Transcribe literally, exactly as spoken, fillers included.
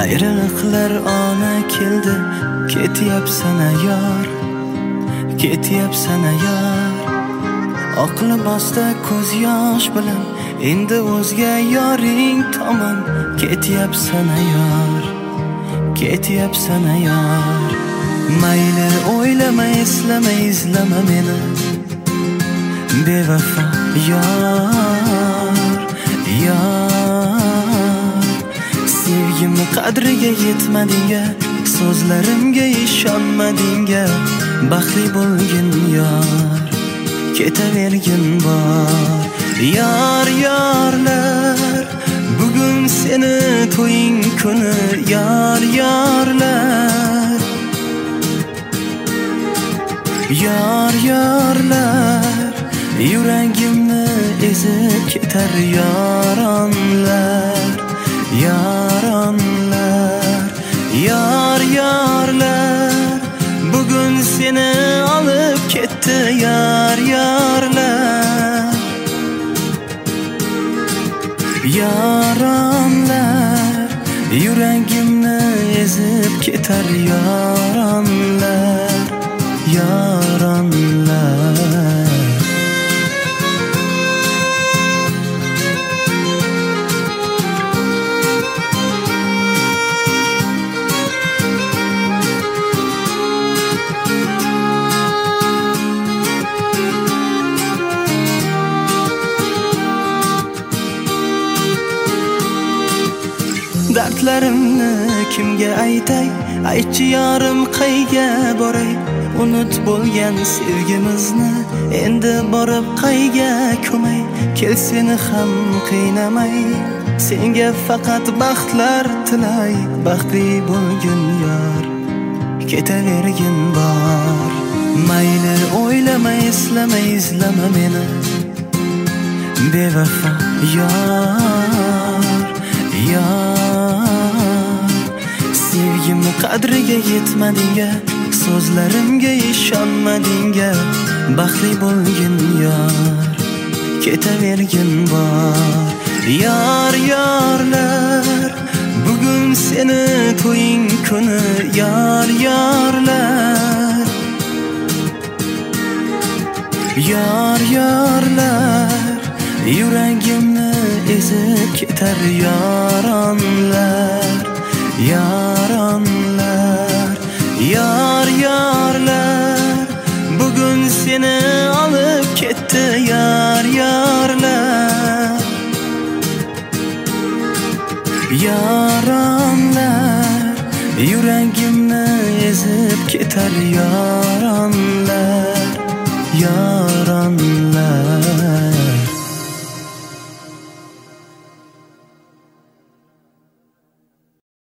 Ayrılıklar ana keldi, ketyapsan ayyor, ketyapsan ayyor. Aqli bosdi ko'z yosh bilan, endi o'zga yoring tomon ketyapsan ayyor, ketyapsan ayyor. Mayli o'ylama, eslama, izlama meni, bevafo yor, yor. Sevgimni qadriga yetmading-a, so'zlarimga ishonmading-a, baxtli bo'lgin yor, ketavergin bor. Yor, yorlar, bugun seni to'ying kuni, yor, yorlar. Yor, yorlar, yuragimni ezib ketar yoronlar, yoronlar. Yor, yorlar, bugun seni olib ketdi yor, yorlar. Yoronlar, yuragimni ezib ketar yoronlar, yoronlar. Dardlarimni kimga aytay, aytchi yorim qayga boray. Unut bo'lgan sevgimizni endi borib qayga ko'may. Kel seni ham qiynamay, senga faqat baxtlar tilay. Baxtli bo'lgin yor, ketavergin bor. Mayli o'ylama, eslama, izlama meni, bevafo yor, yor. Sevgimni qadriga yetmading-a, so'zlarimga ishonmading-a, baxtli bo'lgin yor, ketavergin bor. Yor, yorlar, bugun seni to'ying kuni, yor, yorlar. Yor, yorlar, yuragimni ezib ketar yoronlar, yoronlar. Yor, yorlar, bugun seni olib ketdi yor, yorlar. Yoronlar, yuragimni ezib ketar yoronlar.